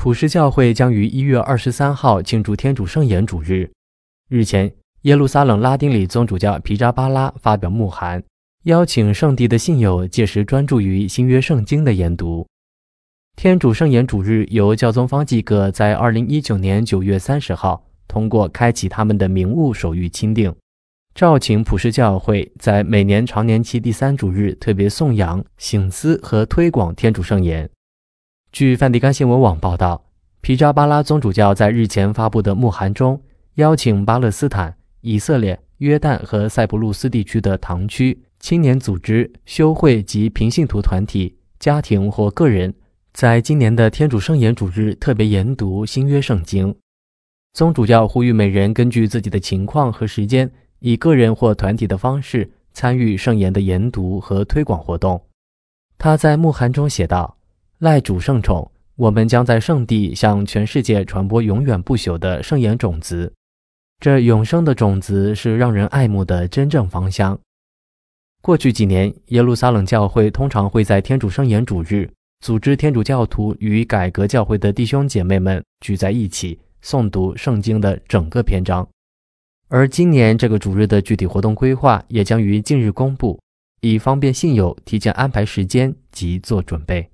普世教会将于1月23号庆祝天主圣言主日。日前，耶路撒冷拉丁里宗主教皮扎巴拉发表牧函，邀请圣地的信友届时专注于新约圣经的研读。天主圣言主日由教宗方济各在2019年9月30号通过开启他们的名务手谕钦定，召请普世教会在每年常年期第3主日特别颂扬、省思和推广天主圣言。据梵蒂冈新闻网报道，皮扎巴拉宗主教在日前发布的牧函中，邀请巴勒斯坦、以色列、约旦和塞浦路斯地区的堂区、青年组织、修会及平信徒团体、家庭或个人，在今年的天主圣言主日特别研读新约圣经。宗主教呼吁每人根据自己的情况和时间，以个人或团体的方式参与圣言的研读和推广活动。他在牧函中写道：赖主圣宠，我们将在圣地向全世界传播永远不朽的圣言种子。这永生的种子是让人爱慕的真正芳香。过去几年，耶路撒冷教会通常会在天主圣言主日组织天主教徒与改革教会的弟兄姐妹们聚在一起，诵读圣经的整个篇章。而今年这个主日的具体活动规划也将于近日公布，以方便信友提前安排时间及做准备。